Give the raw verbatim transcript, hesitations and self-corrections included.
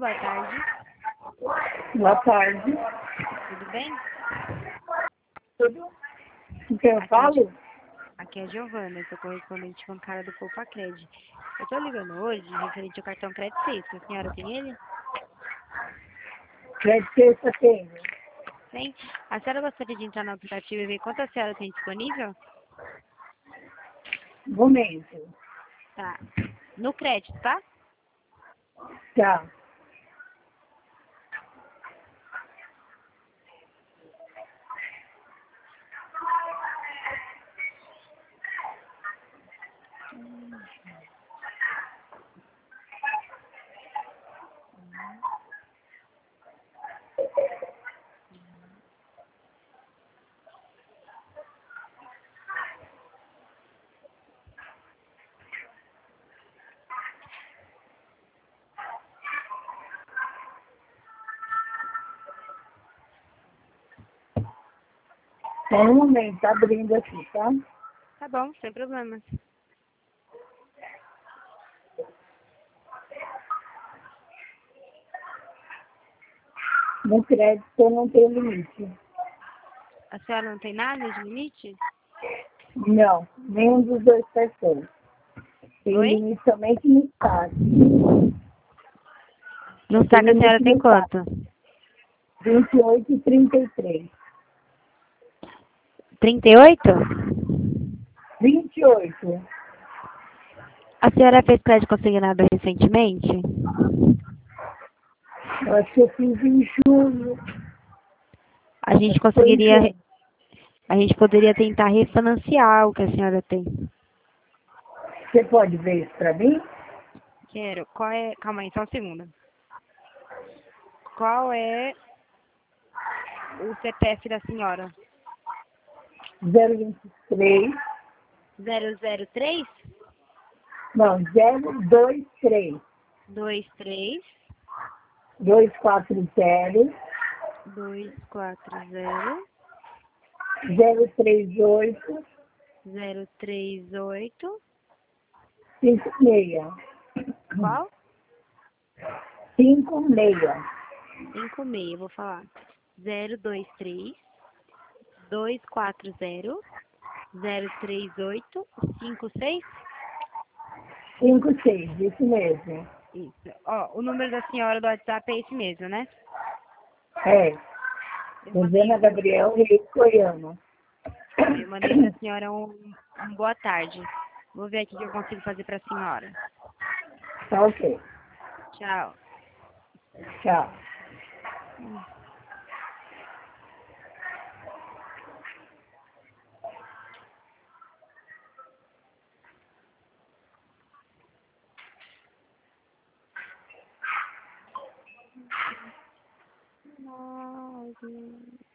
boa tarde. Boa tarde. Tudo bem? Tudo? O que eu Aqui é, falo? aqui é a Giovana, eu sou correspondente bancária do Poupa Cred. Eu estou ligando hoje referente ao cartão Crédito Sexta. A senhora tem ele? Crédito sexta tenho. Tem? A senhora gostaria de entrar no aplicativo e ver quanto a senhora tem disponível? Momento. Tá. No crédito, tá? Tá. Só um momento, tá abrindo aqui, tá? Tá bom, sem problemas. No crédito eu não tenho limite. A senhora não tem nada de limite? Não, nenhum dos dois pessoas. Tem Oi? limite somente no saque. No Tem saque a senhora limite tem no quanto? saque. vinte e oito e trinta e três. trinta e oito? vinte e oito. A senhora fez crédito consignado recentemente? Eu acho que eu fiz em julho. A gente Acho que foi em conseguiria, junho. a gente poderia tentar refinanciar o que a senhora tem. Você pode ver isso pra mim? Quero. Qual é... Calma aí, só um segundo. Qual é o C P F da senhora? zero vinte e três. zero zero três, Não, zero dois três. dois três, dois quatro zero. dois quatro zero, zero três oito. zero três oito. cinco seis. Qual? cinco seis. cinco seis, vou falar. zero dois três, dois quatro zero, zero três oito, cinco seis. cinco seis, isso mesmo. Isso. Ó, o número da senhora do WhatsApp é esse mesmo, né? É. Eu mandei, Rosana Gabriel Reis Coiano. eu mandei pra senhora um, um boa tarde. Vou ver aqui o que eu consigo fazer pra senhora. Tá ok. Tchau. Tchau. Nove.